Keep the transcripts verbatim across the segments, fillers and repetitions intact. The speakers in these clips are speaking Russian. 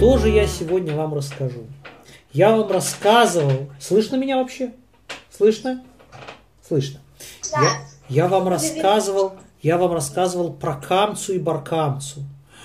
что же я сегодня вам расскажу? Я вам рассказывал... Слышно меня вообще? Слышно? Слышно. Да. Я, я вам рассказывал, я вам рассказывал про Камцу и Баркамцу.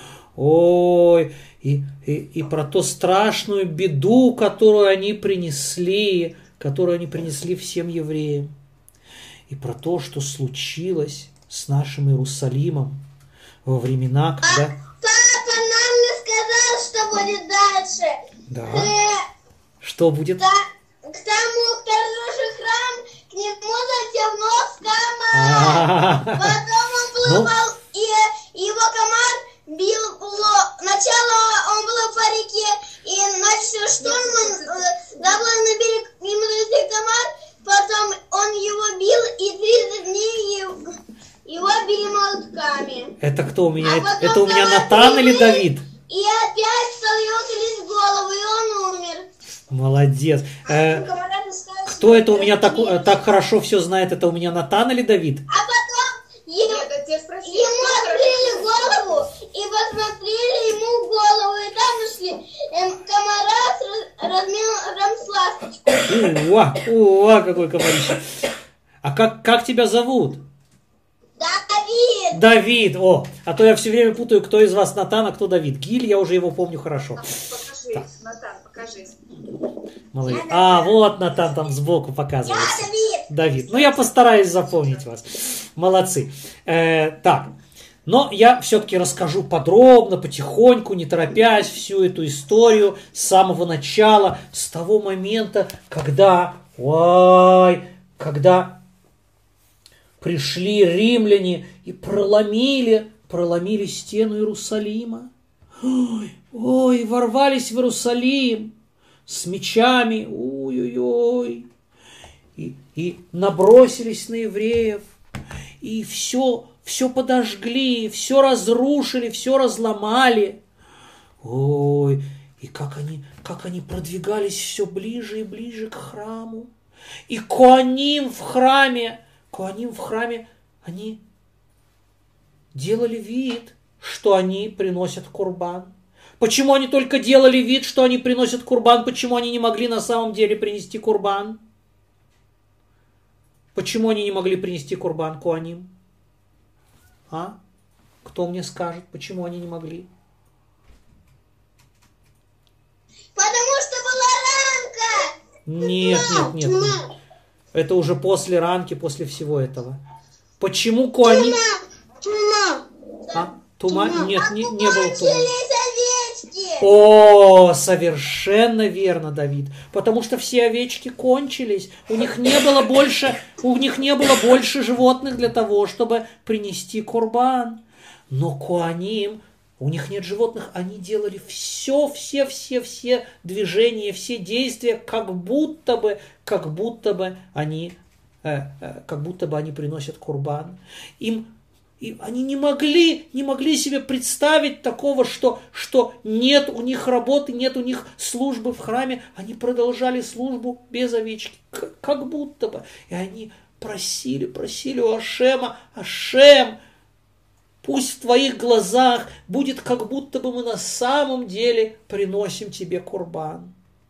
Ой, и, и, и про ту страшную беду, которую они принесли, которую они принесли всем евреям. И про то, что случилось с нашим Иерусалимом во времена, когда... Папа нам не сказал, что будет дальше. Да. К, Что будет? та, к тому, кто разрушил храм, к нему затем нос А-а-а. комар. Потом он плавал, и его комар бил пло. Сначала он был по реке, и начался шторм, он заплыл на берег, ему налетел комар, потом он его бил, и тридцать дней его, его били молотками. Это кто у меня? А это, потом это у меня комар Натан или прилип, Давид? И опять стал его трясти голову, и он умер. Молодец. Э, кто это у меня так, так хорошо все знает? Это у меня Натан или Давид? А потом ему, Нет, это тебя спросили, ему кто открыли голову и посмотрели ему в голову, и там нашли эм, комара с раз- размером с ласточку. Уа, уа, какой комарище. А как, как тебя зовут? Давид! Давид. О, а то я все время путаю, кто из вас Натан, а кто Давид. Гиль, я уже его помню хорошо. Покажись, Так. Натан, покажись. Молодец. А, вот Натан там сбоку Я показывается. Давид! Давид. Ну, я постараюсь запомнить вас. Молодцы. Э, так. Но я все-таки расскажу подробно, потихоньку, не торопясь, всю эту историю с самого начала, с того момента, когда, ой, когда пришли римляне и проломили, проломили стену Иерусалима. Ой, ой, ворвались в Иерусалим с мечами, ой-ой-ой, и, и набросились на евреев, и все, все подожгли, все разрушили, все разломали. Ой, и как они, как они продвигались все ближе и ближе к храму. И коаним в храме, коаним в храме, они делали вид, что они приносят курбан. Почему они только делали вид, что они приносят курбан? Почему они не могли на самом деле принести курбан? Почему они не могли принести курбан коаним? А? Кто мне скажет, почему они не могли? Потому что была ранка! Нет, нет, нет, нет. Это уже после ранки, после всего этого. Почему коаним... Тума! А? Тума? Нет, не, не было тума. Кончились овечки! О, совершенно верно, Давид. Потому что все овечки кончились. У них не было больше, у них не было больше животных для того, чтобы принести курбан. Но коаним, у них нет животных, они делали все, все, все, все движения, все действия, как будто бы, как будто бы они, э, э, как будто бы они приносят курбан. Им И они не могли, не могли себе представить такого, что, что нет у них работы, нет у них службы в храме. Они продолжали службу без овечки, как будто бы. И они просили, просили у Ашема: Ашем, пусть в твоих глазах будет, как будто бы мы на самом деле приносим тебе курбан.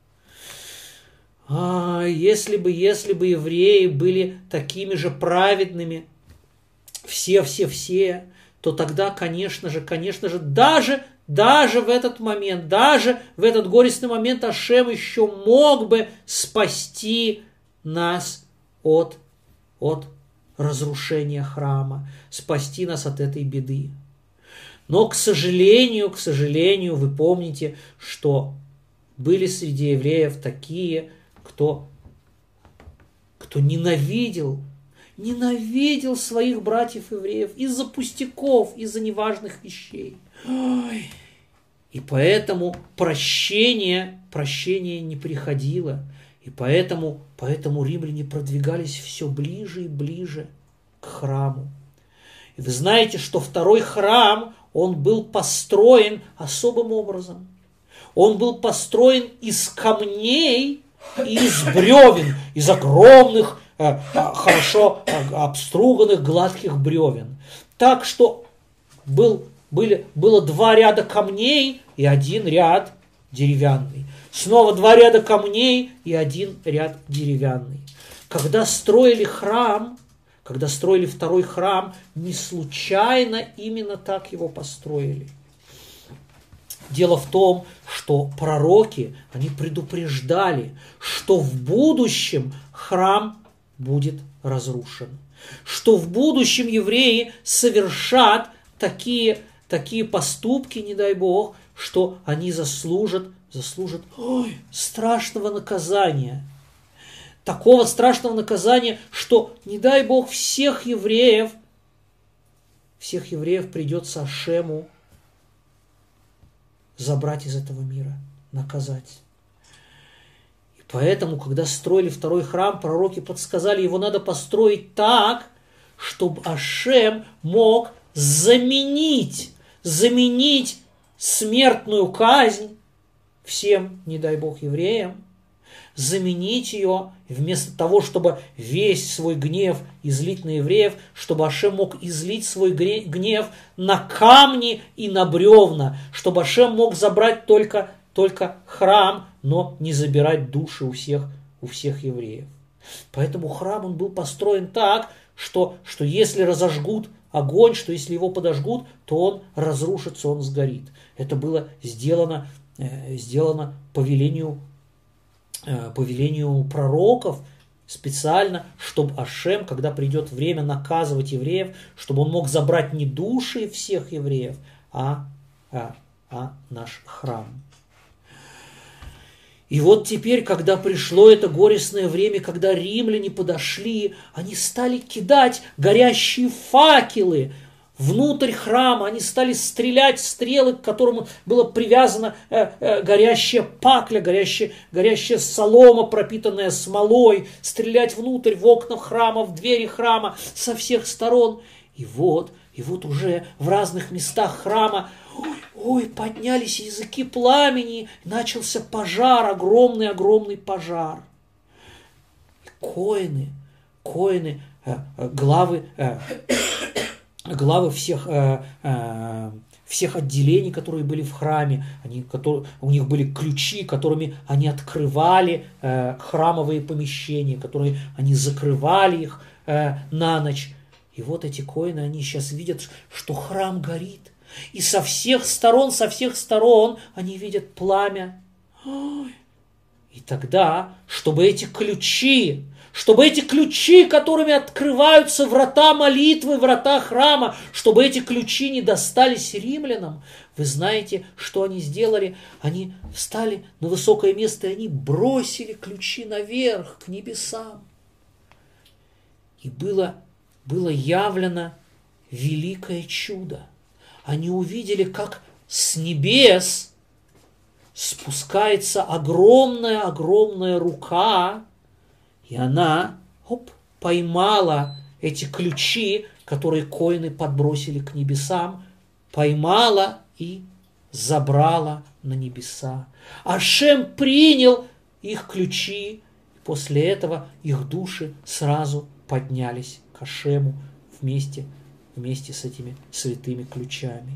А, если бы, если бы евреи были такими же праведными, все-все-все, то тогда, конечно же, конечно же, даже, даже в этот момент, даже в этот горестный момент Ашем еще мог бы спасти нас от, от разрушения храма, спасти нас от этой беды. Но, к сожалению, к сожалению, вы помните, что были среди евреев такие, кто, кто ненавидел Ненавидел своих братьев-евреев из-за пустяков, из-за неважных вещей. Ой. И поэтому прощение, прощение не приходило. И поэтому, поэтому римляне продвигались все ближе и ближе к храму. И вы знаете, что второй храм, он был построен особым образом. Он был построен из камней и из бревен, из огромных, хорошо обструганных гладких бревен. Так что был, были, было два ряда камней и один ряд деревянный. Снова два ряда камней и один ряд деревянный. Когда строили храм, когда строили второй храм, не случайно именно так его построили. Дело в том, что пророки, они предупреждали, что в будущем храм будет разрушен, что в будущем евреи совершат такие, такие поступки, не дай Бог, что они заслужат, заслужат ой, страшного наказания. Такого страшного наказания, что, не дай Бог, всех евреев, всех евреев придется Ашему забрать из этого мира, наказать. И поэтому, когда строили второй храм, пророки подсказали, его надо построить так, чтобы Ашем мог заменить, заменить смертную казнь всем, не дай Бог, евреям, заменить ее, вместо того, чтобы весь свой гнев излить на евреев, чтобы Ашем мог излить свой гнев на камни и на бревна, чтобы Ашем мог забрать только, только храм, но не забирать души у всех, у всех евреев. Поэтому храм он был построен так, что, что если разожгут огонь, что если его подожгут, то он разрушится, он сгорит. Это было сделано, э, сделано по велению по велению пророков, специально, чтобы Ашем, когда придет время наказывать евреев, чтобы он мог забрать не души всех евреев, а, а, а наш храм. И вот теперь, когда пришло это горестное время, когда римляне подошли, они стали кидать горящие факелы внутрь храма, они стали стрелять стрелы, к которому была привязана э, э, горящая пакля, горящая, горящая солома, пропитанная смолой, стрелять внутрь, в окна храма, в двери храма со всех сторон. И вот, и вот уже в разных местах храма, ой, ой, поднялись языки пламени, начался пожар, огромный-огромный пожар. И коины, коины, э, э, главы... Э, главы всех, э, э, всех отделений, которые были в храме, они, которые, у них были ключи, которыми они открывали э, храмовые помещения, которые они закрывали их э, на ночь. И вот эти коины, они сейчас видят, что храм горит. И со всех сторон, со всех сторон они видят пламя. Ой. И тогда, чтобы эти ключи, чтобы эти ключи, которыми открываются врата молитвы, врата храма, чтобы эти ключи не достались римлянам, вы знаете, что они сделали? Они встали на высокое место, и они бросили ключи наверх, к небесам. И было, было явлено великое чудо. Они увидели, как с небес спускается огромная-огромная рука, и она оп, поймала эти ключи, которые коины подбросили к небесам, поймала и забрала на небеса. Ашем принял их ключи, и после этого их души сразу поднялись к Ашему вместе, вместе с этими святыми ключами.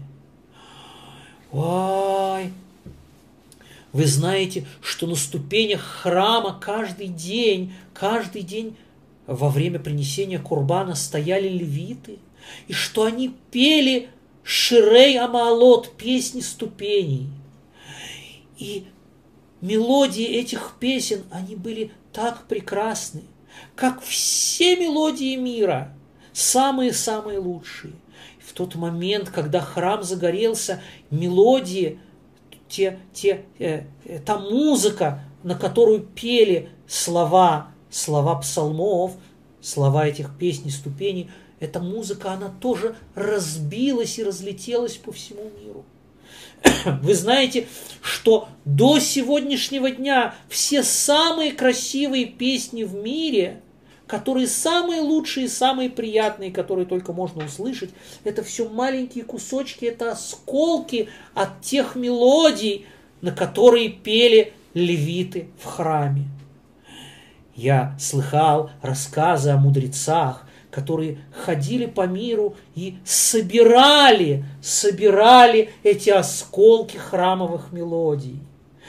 Ой! Вы знаете, что на ступенях храма каждый день, каждый день во время принесения курбана стояли левиты, и что они пели Ширей Амаалот, песни ступеней. И мелодии этих песен, они были так прекрасны, как все мелодии мира, самые-самые лучшие. И в тот момент, когда храм загорелся, мелодии, Те, те, э, э, та музыка, на которую пели слова, слова псалмов, слова этих песней, ступеней, эта музыка, она тоже разбилась и разлетелась по всему миру. Вы знаете, что до сегодняшнего дня все самые красивые песни в мире, которые самые лучшие, самые приятные, которые только можно услышать, это все маленькие кусочки, это осколки от тех мелодий, на которые пели левиты в храме. Я слыхал рассказы о мудрецах, которые ходили по миру и собирали, собирали эти осколки храмовых мелодий.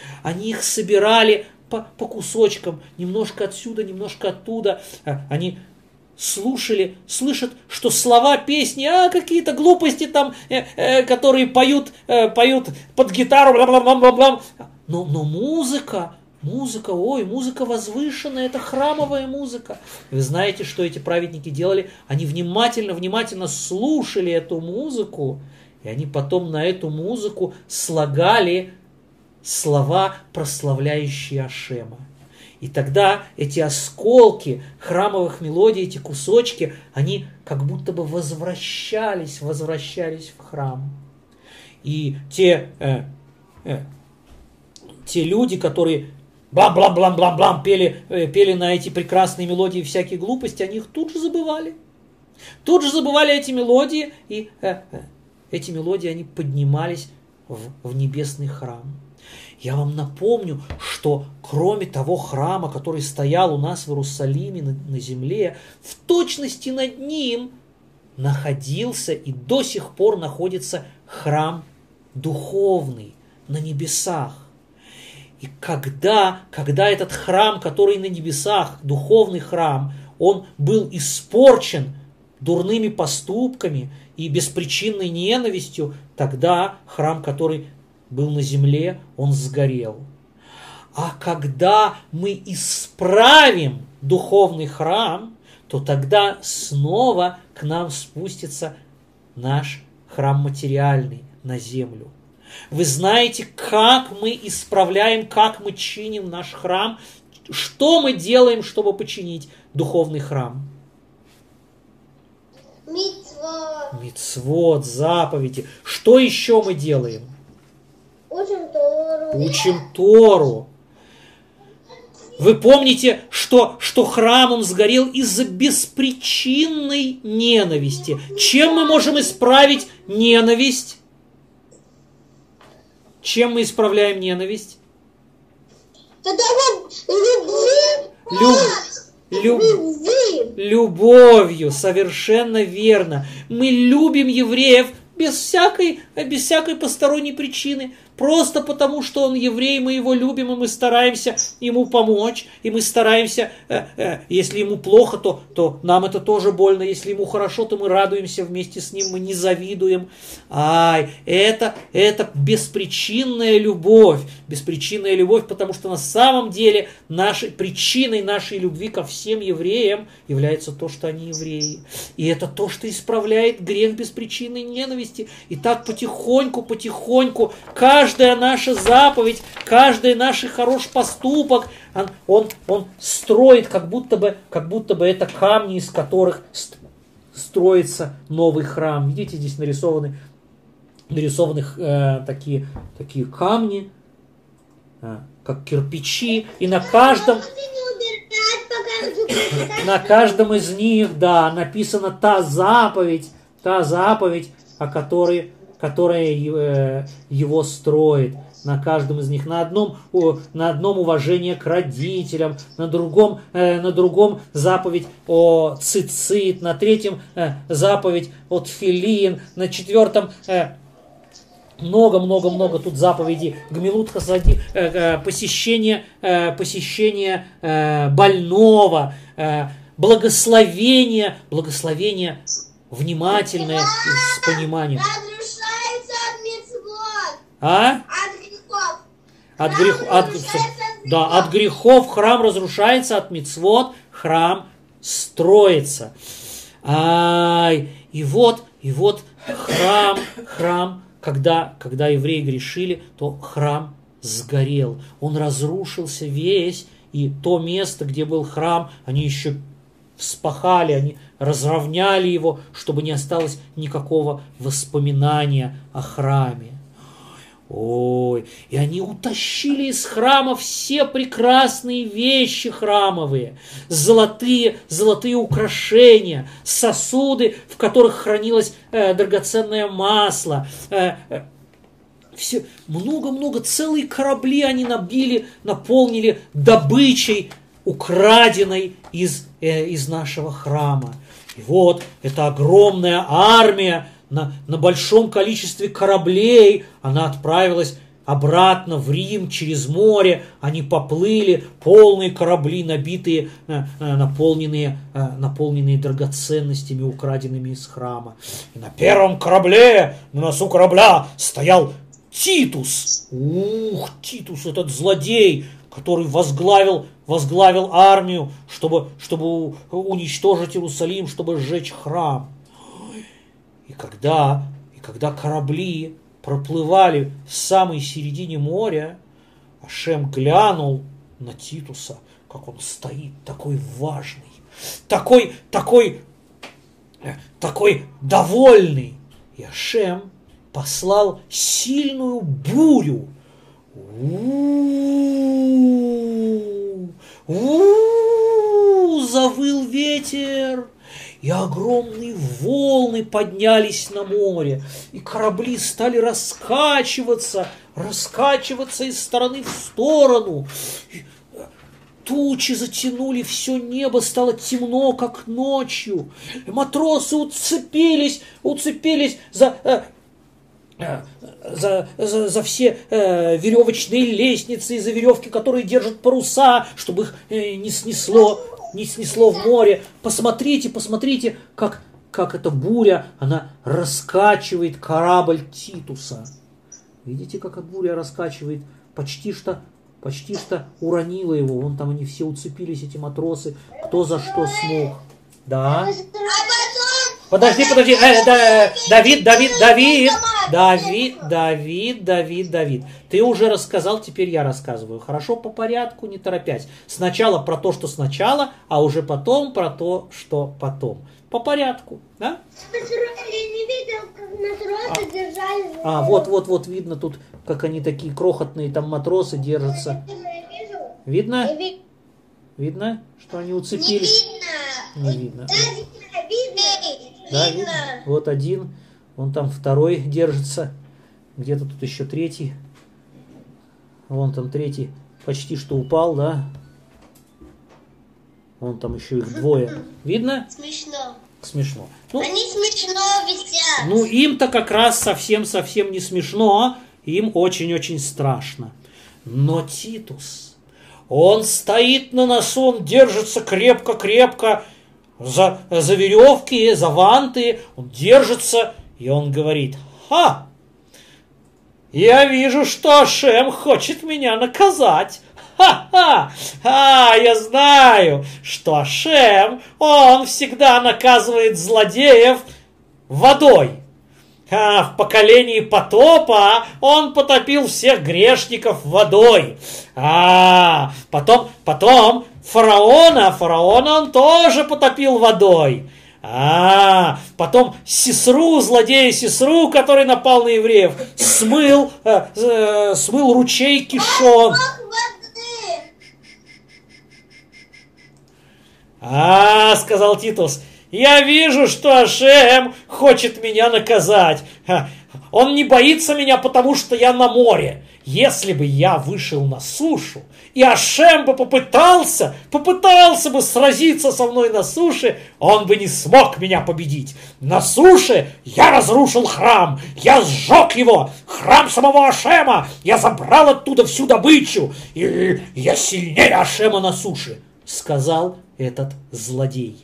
Они их собирали по, по кусочкам, немножко отсюда, немножко оттуда. Они слушали, слышат, что слова песни, а какие-то глупости там, э, э, которые поют, э, поют под гитару, бла-бла-бла-бла-бла. Но, но музыка, музыка, ой, музыка возвышенная, это храмовая музыка. Вы знаете, что эти праведники делали? Они внимательно, внимательно слушали эту музыку, и они потом на эту музыку слагали слова, прославляющие Ашема. И тогда эти осколки храмовых мелодий, эти кусочки, они как будто бы возвращались, возвращались в храм. И те, э, э, те люди, которые блам-блам-блам-блам-блам пели, э, пели на эти прекрасные мелодии всякие глупости, они их тут же забывали. Тут же забывали эти мелодии, и э, э, эти мелодии, они поднимались в, в небесный храм. Я вам напомню, что кроме того храма, который стоял у нас в Иерусалиме на, на земле, в точности над ним находился и до сих пор находится храм духовный на небесах. И когда, когда этот храм, который на небесах, духовный храм, он был испорчен дурными поступками и беспричинной ненавистью, тогда храм, который был на земле, он сгорел. А когда мы исправим духовный храм, то тогда снова к нам спустится наш храм материальный на землю. Вы знаете, как мы исправляем, как мы чиним наш храм, что мы делаем, чтобы починить духовный храм? Мицвот. Мицвот, заповеди. Что еще мы делаем? Учим Тору. Учим Тору. Вы помните, что, что храмом сгорел из-за беспричинной ненависти. Чем мы можем исправить ненависть? Чем мы исправляем ненависть? Люб... Люб... Любовью, совершенно верно. Мы любим евреев без всякой, без всякой посторонней причины. Просто потому, что он еврей, мы его любим, и мы стараемся ему помочь, и мы стараемся, э, э, если ему плохо, то, то нам это тоже больно, если ему хорошо, то мы радуемся вместе с ним, мы не завидуем. Ай, это, это беспричинная любовь, беспричинная любовь, потому что на самом деле нашей, причиной нашей любви ко всем евреям является то, что они евреи. И это то, что исправляет грех беспричинной ненависти. И так потихоньку, потихоньку, каждый Каждая наша заповедь, каждый наш хороший поступок, он, он, он строит, как будто бы, как будто бы это камни, из которых строится новый храм. Видите, здесь нарисованы, нарисованы э, такие, такие камни, э, как кирпичи, и на каждом, на каждом из них, да, написана та заповедь, та заповедь, о которой которая его строит, на каждом из них. На одном, на одном уважение к родителям, на другом, на другом заповедь о цицит, на третьем заповедь о тфилин, на четвертом много-много-много тут заповедей. Гмилут хасади, посещение, посещение больного, благословение, благословение внимательное и с пониманием. А? От грехов. От, грех, от, да, от грехов храм разрушается, от мицвот храм строится. Ай, и вот, и вот храм, храм, когда, когда евреи грешили, то храм сгорел. Он разрушился весь, и то место, где был храм, они еще вспахали, они разровняли его, чтобы не осталось никакого воспоминания о храме. Ой, и они утащили из храма все прекрасные вещи храмовые, золотые, золотые украшения, сосуды, в которых хранилось э, драгоценное масло, э, э, все, много-много, целые корабли они набили, наполнили добычей, украденной из, э, из нашего храма. И вот эта огромная армия, На, на большом количестве кораблей она отправилась обратно в Рим через море они поплыли, полные корабли, набитые, наполненные, наполненные драгоценностями, украденными из храма. И на первом корабле, на носу корабля стоял Титус. Ух, Титус, этот злодей, который возглавил, возглавил армию, чтобы, чтобы уничтожить Иерусалим, чтобы сжечь храм. И когда, и когда корабли проплывали в самой середине моря, Ашем глянул на Титуса, как он стоит, такой важный, такой, такой, такой довольный. И Ашем послал сильную бурю. У-у-у, у-у-у, завыл ветер, и огромные волны поднялись на море, и корабли стали раскачиваться, раскачиваться из стороны в сторону. Тучи затянули все небо, стало темно, как ночью. Матросы уцепились, уцепились за... За, за, за все э, веревочные лестницы и за веревки, которые держат паруса, чтобы их э, не снесло, не снесло в море. Посмотрите, посмотрите, как, как эта буря, она раскачивает корабль Титуса. Видите, как эта буря раскачивает? Почти что, почти что уронила его. Вон там они все уцепились, эти матросы, кто за что смог. Да? Подожди, подожди, э, да, Давид, Давид, Давид, Давид, Давид, Давид, Давид. Ты уже рассказал, теперь я рассказываю. Хорошо, по порядку, не торопясь. Сначала про то, что сначала, а уже потом про то, что потом. По порядку, да? Я не видел, как матросы а, держали. А, вот, вот, вот, видно тут, как они такие крохотные, там матросы держатся. Видно? Видно, что они уцепились? Не Не видно. видно. Да, видно. Да, видно. Вот один, вон там второй держится, где-то тут еще третий, вон там третий почти что упал, да, вон там еще их двое, видно? Смешно. Смешно. Ну, Они смешно висят. ну им-то как раз совсем-совсем не смешно, им очень-очень страшно. Но Титус, он стоит на носу, он держится крепко-крепко, За, за веревки, за ванты, он держится, и он говорит: «Ха! Я вижу, что Ашем хочет меня наказать. Ха-ха! А, я знаю, что Ашем, он всегда наказывает злодеев водой. А в поколении потопа он потопил всех грешников водой. А потом, потом фараона, фараона он тоже потопил водой. А потом Сисру, злодея Сисру, который напал на евреев, смыл, э, э, смыл ручей Кишон. А, сказал Титус, я вижу, что Ашем хочет меня наказать. Он не боится меня, потому что я на море. Если бы я вышел на сушу, и Ашем бы попытался, попытался бы сразиться со мной на суше, он бы не смог меня победить. На суше я разрушил храм, я сжег его, храм самого Ашема, я забрал оттуда всю добычу, и я сильнее Ашема на суше, сказал этот злодей.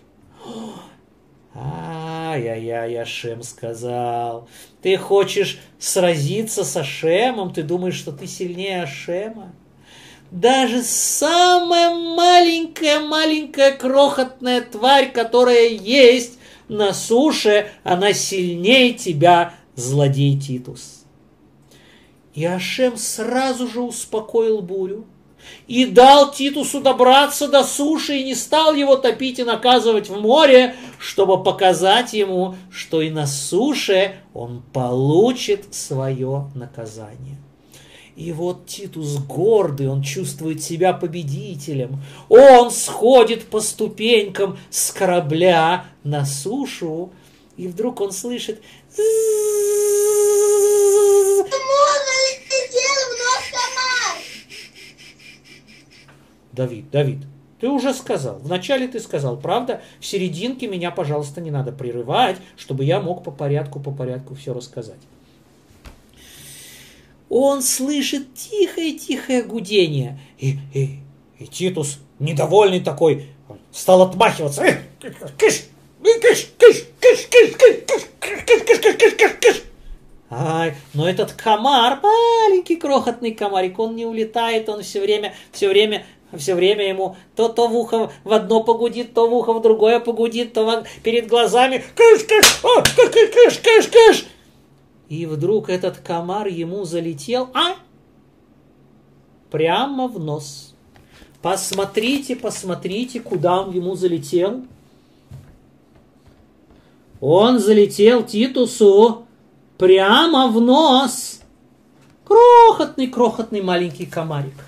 Ай-яй-яй, Ашем сказал. Ты хочешь сразиться с Ашемом? Ты думаешь, что ты сильнее Ашема? Даже самая маленькая-маленькая крохотная тварь, которая есть на суше, она сильнее тебя, злодей Титус. И Ашем сразу же успокоил бурю и дал Титусу добраться до суши и не стал его топить и наказывать в море, чтобы показать ему, что и на суше он получит свое наказание. И вот Титус гордый, он чувствует себя победителем. Он сходит по ступенькам с корабля на сушу, и вдруг он слышит... Давид, Давид, ты уже сказал, вначале ты сказал, правда? В серединке меня, пожалуйста, не надо прерывать, чтобы я мог по порядку, по порядку все рассказать. он слышит тихое-тихое гудение. И, и, и Титус, недовольный такой, стал отмахиваться. Кыш, кыш, кыш, кыш, кыш, кыш, кыш, кыш, кыш, кыш, кыш, кыш, кыш. Ай, но этот комар, маленький крохотный комарик, он не улетает, он все время, все время, все время ему то, то в ухо в одно погудит, то в ухо в другое погудит, то перед глазами кыш, кыш, о, кыш, кыш, кыш, кыш. И вдруг этот комар ему залетел, а? Прямо в нос. Посмотрите, посмотрите, куда он ему залетел. Он залетел Титусу прямо в нос. Крохотный, крохотный маленький комарик.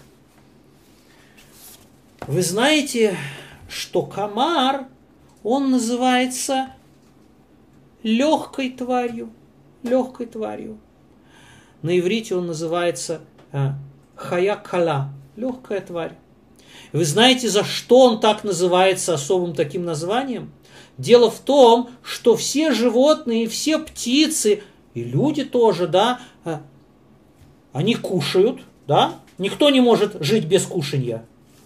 Вы знаете, что комар, он называется легкой тварью. Легкой тварью. На иврите он называется э, хая кала. Легкая тварь. Вы знаете, за что он так называется особым таким названием? Дело в том, что все животные, все птицы, и люди тоже, да, э, они кушают, да? Никто не может жить без кушанья.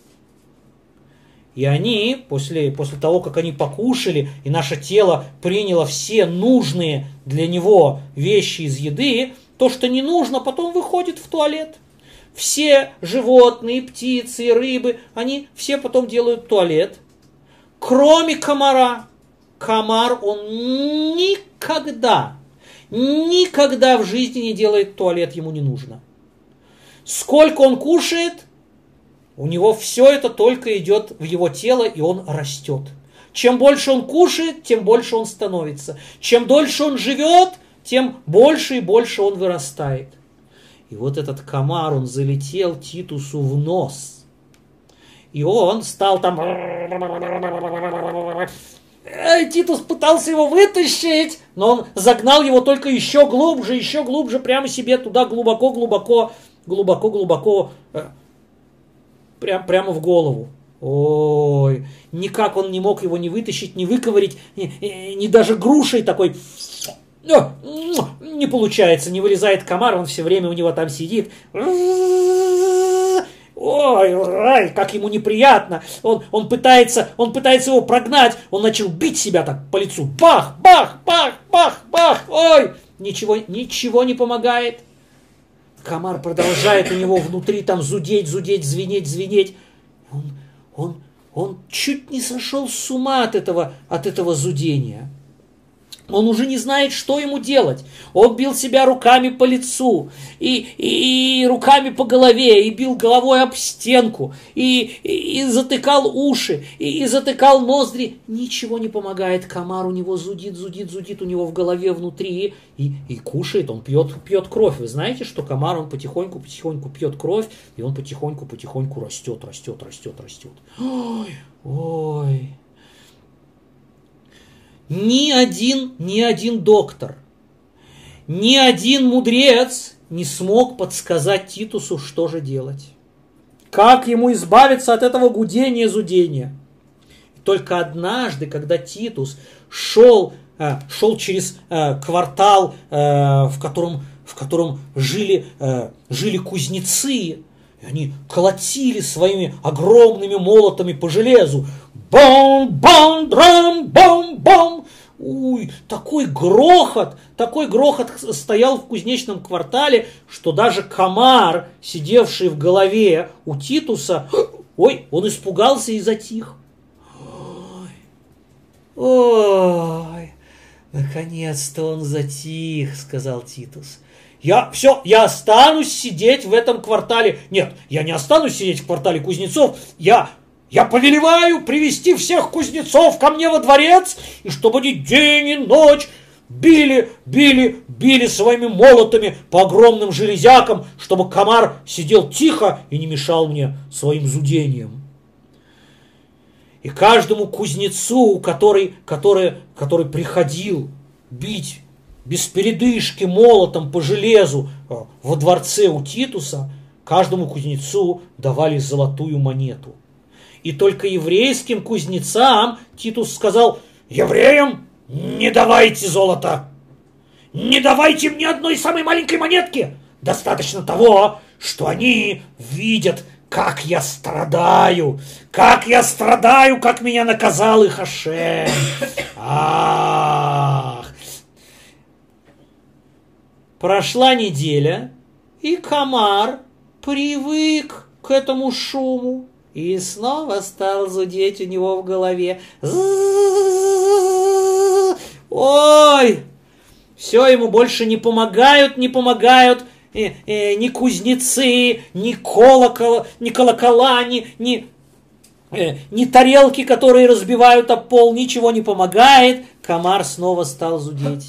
И они, после, после того, как они покушали, и наше тело приняло все нужные для него вещи из еды, то, что не нужно, потом выходит в туалет. Все животные, птицы, рыбы, они все потом делают туалет. Кроме комара. Комар, он никогда, никогда в жизни не делает туалет, ему не нужно. Сколько он кушает, у него все это только идет в его тело, и он растет. Чем больше он кушает, тем больше он становится. Чем дольше он живет, тем больше и больше он вырастает. И вот этот комар, он залетел Титусу в нос. И он стал там... Титус пытался его вытащить, но он загнал его только еще глубже, еще глубже, прямо себе туда глубоко-глубоко, глубоко-глубоко... Прям, прямо в голову. Ой, никак он не мог его ни вытащить, ни выковырить, ни, ни даже грушей такой. Не получается, не вылезает комар, он все время у него там сидит. Ой, ой, как ему неприятно. Он, он, пытается, он пытается его прогнать. Он начал бить себя так по лицу. Бах, бах, бах, бах, бах. Ой, ничего, ничего не помогает. Комар продолжает у него внутри там зудеть, зудеть, звенеть, звенеть. Он, он, он чуть не сошел с ума от этого, от этого зудения. Он уже не знает, что ему делать. Он бил себя руками по лицу, и, и, и руками по голове, и бил головой об стенку, и, и, и затыкал уши, и, и затыкал ноздри. Ничего не помогает. Комар у него зудит, зудит, зудит у него в голове внутри, и, и кушает, он пьет, пьет кровь. Вы знаете, что комар, он потихоньку, потихоньку пьет кровь, и он потихоньку, потихоньку растет, растет, растет, растет. Ой, ой. Ни один, ни один доктор, ни один мудрец не смог подсказать Титусу, что же делать. Как ему избавиться от этого гудения, зудения. И только однажды, когда Титус шел, шел через квартал, в котором, в котором жили, жили кузнецы, и они колотили своими огромными молотами по железу. Бом-бом-драм-бом-бом! Уй, такой грохот, такой грохот стоял в кузнечном квартале, что даже комар, сидевший в голове у Титуса, ой, он испугался и затих. Ой, ой, наконец-то он затих, сказал Титус. Я, все, я останусь сидеть в этом квартале. Нет, я не останусь сидеть в квартале кузнецов. Я, я повелеваю привести всех кузнецов ко мне во дворец, и чтобы они день и ночь били, били, били своими молотами по огромным железякам, чтобы комар сидел тихо и не мешал мне своим зудением. И каждому кузнецу, который, который, который приходил бить без передышки молотом по железу во дворце у Титуса, каждому кузнецу давали золотую монету. И только еврейским кузнецам Титус сказал: евреям не давайте золота, не давайте мне одной самой маленькой монетки, Достаточно того, что они видят, как я страдаю, как я страдаю, как меня наказал их Ашем. Ах! Прошла неделя, и комар привык к этому шуму и снова стал зудеть у него в голове. Ой! Все ему больше не помогают, не помогают э, э, ни кузнецы, ни колокола, ни колокола, ни, ни, э, ни тарелки, которые разбивают об пол, ничего не помогает. Комар снова стал зудеть.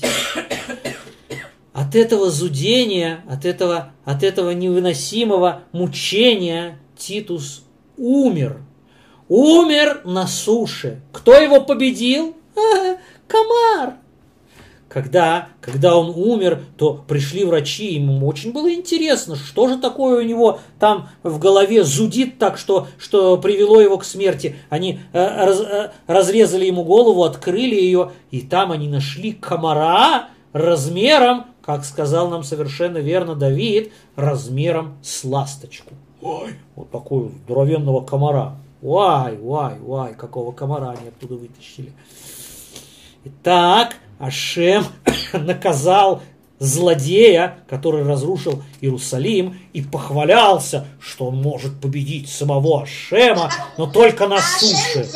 От этого зудения, от этого, от этого невыносимого мучения Титус умер. Умер на суше. Кто его победил? А, комар. Когда, когда он умер, то пришли врачи, ему очень было интересно, что же такое у него там в голове зудит так, что, что привело его к смерти. Они э, раз, э, разрезали ему голову, открыли ее, и там они нашли комара размером, как сказал нам совершенно верно Давид, размером с ласточку. Ой, вот такого здоровенного комара. Вай, вай, вай, какого комара они оттуда вытащили. Итак, Ашем наказал злодея, который разрушил Иерусалим, и похвалялся, что он может победить самого Ашема, но только на суше.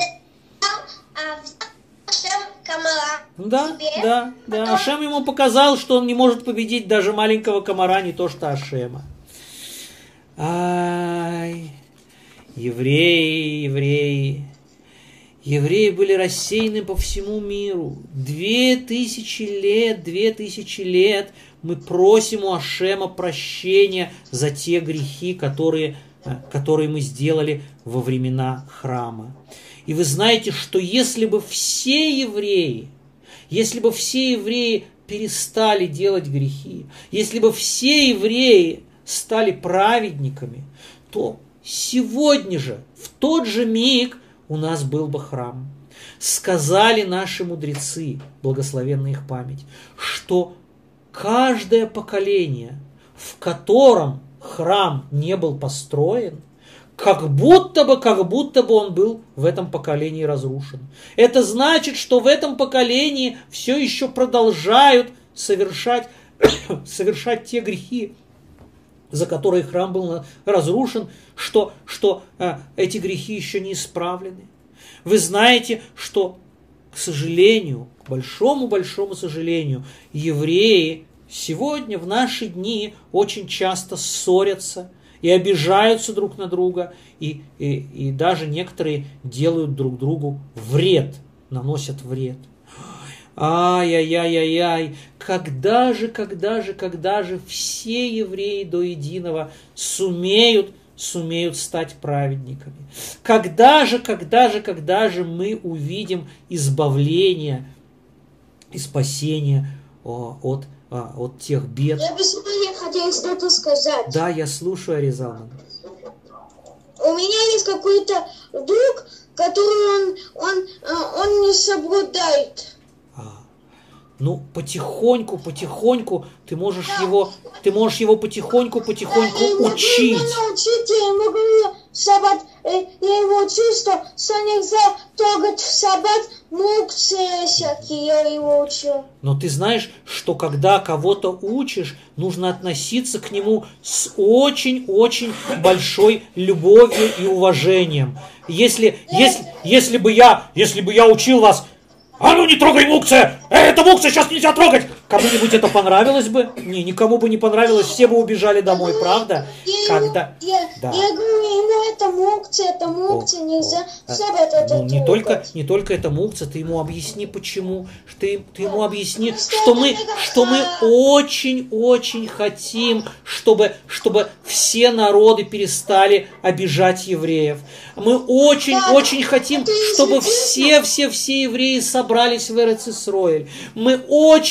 Да, да, да. Ашем ему показал, что он не может победить даже маленького комара, не то что Ашема. Ай, евреи, евреи. Евреи были рассеяны по всему миру. Две тысячи лет, две тысячи лет мы просим у Ашема прощения за те грехи, которые, которые мы сделали во времена храма. И вы знаете, что если бы все евреи, если бы все евреи перестали делать грехи, если бы все евреи стали праведниками, то сегодня же, в тот же миг, у нас был бы храм. Сказали наши мудрецы, благословенна их память, что каждое поколение, в котором храм не был построен, как будто бы, как будто бы он был в этом поколении разрушен. Это значит, что в этом поколении все еще продолжают совершать, совершать те грехи, за которые храм был разрушен, что, что э, эти грехи еще не исправлены. Вы знаете, что, к сожалению, к большому-большому сожалению, евреи сегодня, в наши дни, очень часто ссорятся и обижаются друг на друга, и, и, и даже некоторые делают друг другу вред, наносят вред. Ай-яй-яй-яй-яй, когда же, когда же, когда же все евреи до единого сумеют, сумеют стать праведниками? Когда же, когда же, когда же мы увидим избавление и спасение от, от тех бед? Я бы сегодня хотела что-то сказать. Да, я слушаю, Аризалман. У меня есть какой-то друг, который он, он, он не соблюдает. Ну, потихоньку, потихоньку ты можешь его, ты можешь его потихоньку, потихоньку учить. Я могу учить, я могу в шаббат, я его учу, что, что нельзя трогать в шаббат мукцы всякие, я его учу. Но ты знаешь, что когда кого-то учишь, нужно относиться к нему с очень-очень большой любовью и уважением. Если, если, если бы я, если бы я учил вас: а ну не трогай мукцы! Это мукцы сейчас нельзя трогать! Кому-нибудь это понравилось бы? Не, никому бы не понравилось, все бы убежали домой, правда? Я, Когда... я, да. я говорю ему, это мукцы, это мукцы, нельзя в шаббат это ну, не трогать. только, не только это мукцы, ты ему объясни, почему. Ты, ты ему объясни, что мы, что мы очень-очень хотим, чтобы, чтобы все народы перестали обижать евреев. Мы очень-очень хотим, чтобы все-все-все евреи собрались в Эрец Исроэль. Мы очень-очень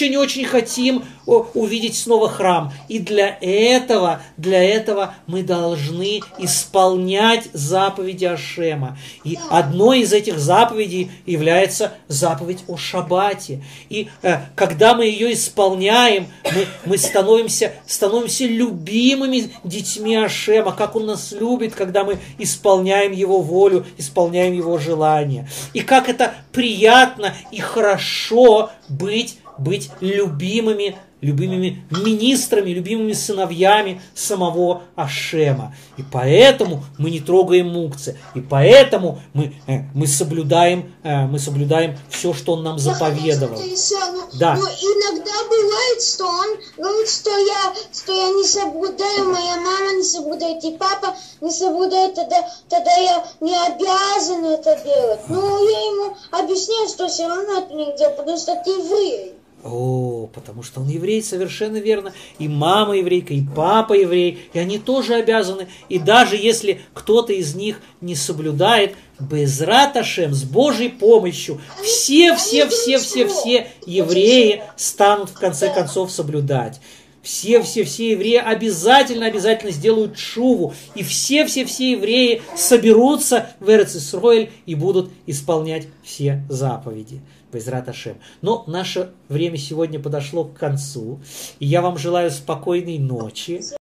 хотим увидеть снова храм. И для этого, для этого мы должны исполнять заповеди Ашема. И одной из этих заповедей является заповедь о шаббате. И э, когда мы ее исполняем, мы, мы становимся, становимся любимыми детьми Ашема, как Он нас любит, когда мы исполняем Его волю, исполняем Его желания. И как это приятно и хорошо быть, быть любимыми, любимыми министрами, любимыми сыновьями самого Ашема. И поэтому мы не трогаем мукцы. И поэтому мы, э, мы, соблюдаем, э, мы соблюдаем все, что Он нам заповедовал. Да. Но иногда бывает, что он говорит, что я, что я не соблюдаю, моя мама не соблюдает, и папа не соблюдает, тогда, тогда я не обязан это делать. Но я ему объясняю, что все равно это не делаю, потому что ты еврей. О, потому что он еврей, совершенно верно. И мама еврейка, и папа еврей, и они тоже обязаны. И даже если кто-то из них не соблюдает, Безрат Ашем, с Божьей помощью, все, все, все, все, все евреи станут в конце концов соблюдать. Все, все, все евреи обязательно, обязательно сделают шуву. И все, все, все евреи соберутся в Эрец-Исроэль и будут исполнять все заповеди. Безрат Ашем. Но наше время сегодня подошло к концу. И я вам желаю спокойной ночи.